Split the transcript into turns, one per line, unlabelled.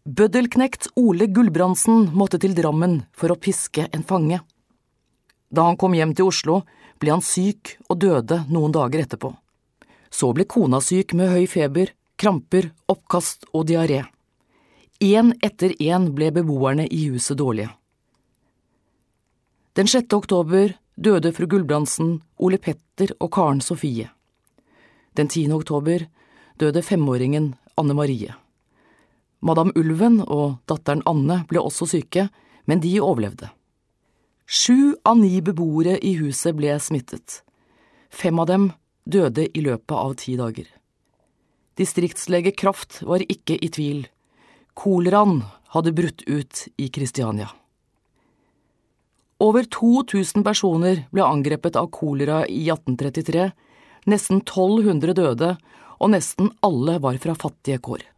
Bøddelknekt Ole Gulbrandsen måtte til Drammen for å piske en fange. Da han kom hjem til Oslo, ble han syk og døde noen dager etterpå. Så ble kona syk med høy feber, kramper, oppkast og diaré. En etter en ble beboerne i huset dårlige. Den 6. oktober døde fru Gulbrandsen, Ole Petter og Karen Sofie. Den 10. oktober døde 5-åringen Anne Marie. Madame Ulven og datteren Anne ble også syke, men de overlevde. 7 av 9 beboere i huset ble smittet. 5 av dem døde i løpet av 10 dager. Distriktslege Kraft var ikke i tvil. Koleraen hadde brutt ut i Kristiania. Over 2000 personer ble angrepet av kolera i 1833, nesten 1200 døde, og nesten alle var fra fattige kår.